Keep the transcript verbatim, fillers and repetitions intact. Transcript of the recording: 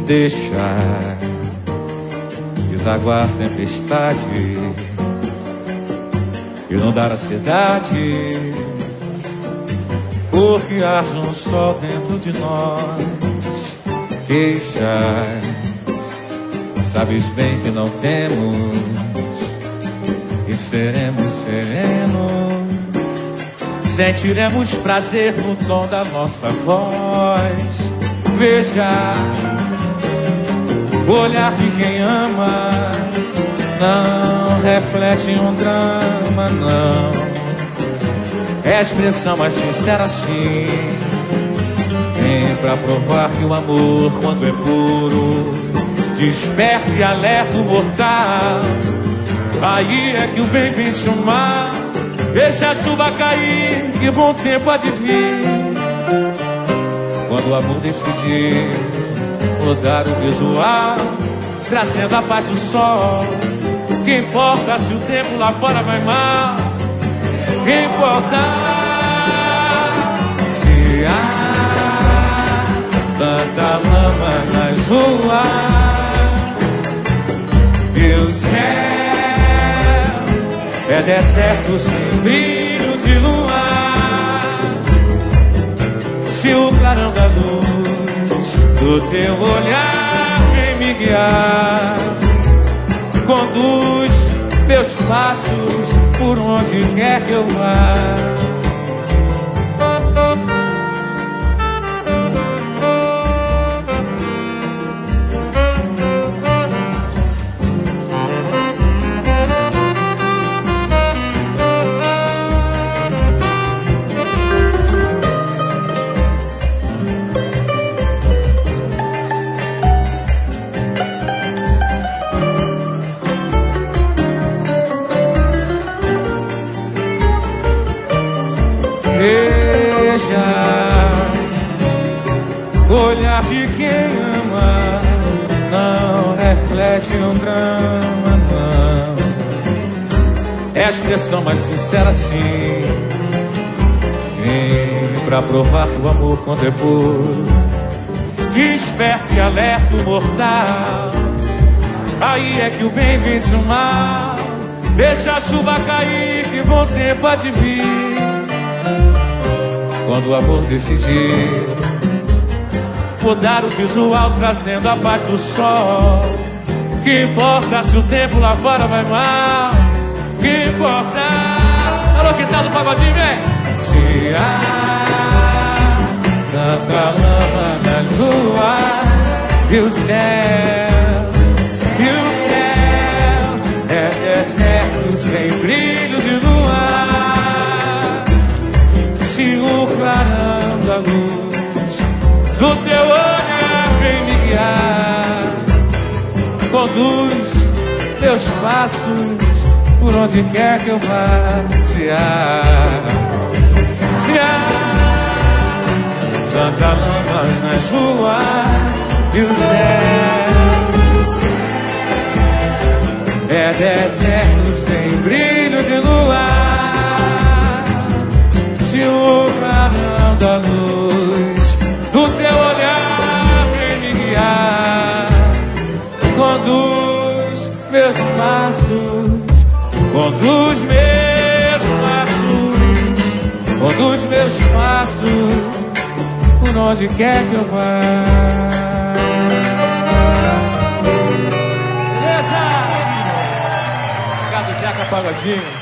deixar desaguar tempestade e não dar a cidade, porque arde um sol dentro de nós. Queixas, sabes bem que não temos, e seremos serenos, sentiremos prazer no tom da nossa voz. Veja, o olhar de quem ama não reflete um drama, não. É a expressão mais sincera, sim. Vem pra provar que o amor, quando é puro, desperta e alerta o mortal. Aí é que o bem vence o mal. Deixa a chuva cair, que bom tempo há de vir. Quando o amor decidir mudar o visual, trazendo a paz do sol. Que importa se o tempo lá fora vai mal? Que importa se há tanta lama nas ruas e o céu é deserto sem brilho de luar. Se o clarão da luz do teu olhar vem me guiar, conduz meus passos por onde quer que eu vá. Veja, o olhar de quem ama não reflete um drama, não. É a expressão mais sincera, sim. Vem pra provar que o amor, quando é puro, desperta e alerta o mortal. Aí é que o bem vence o mal. Deixa a chuva cair, que bom tempo há de vir. Quando o amor decidir mudar o visual, trazendo a paz do sol. Que importa se o tempo lá fora vai mal? Que importa? Alô, que tal do pagodinho, vem? Se há tanta lama na lua e o céu, e o céu é deserto sem brilho de luar. Se o clarão da luz do teu olhar vem me guiar, conduz meus passos por onde quer que eu vá. Se há, se há tanta lama nas ruas e o céu é deserto sem brilho de luar. Se o clarão da luz do teu olhar vem me guiar, conduz meus passos, conduz meus passos, conduz meus passos por onde quer que eu vá. Beleza? Obrigado, Zeca Pagodinho.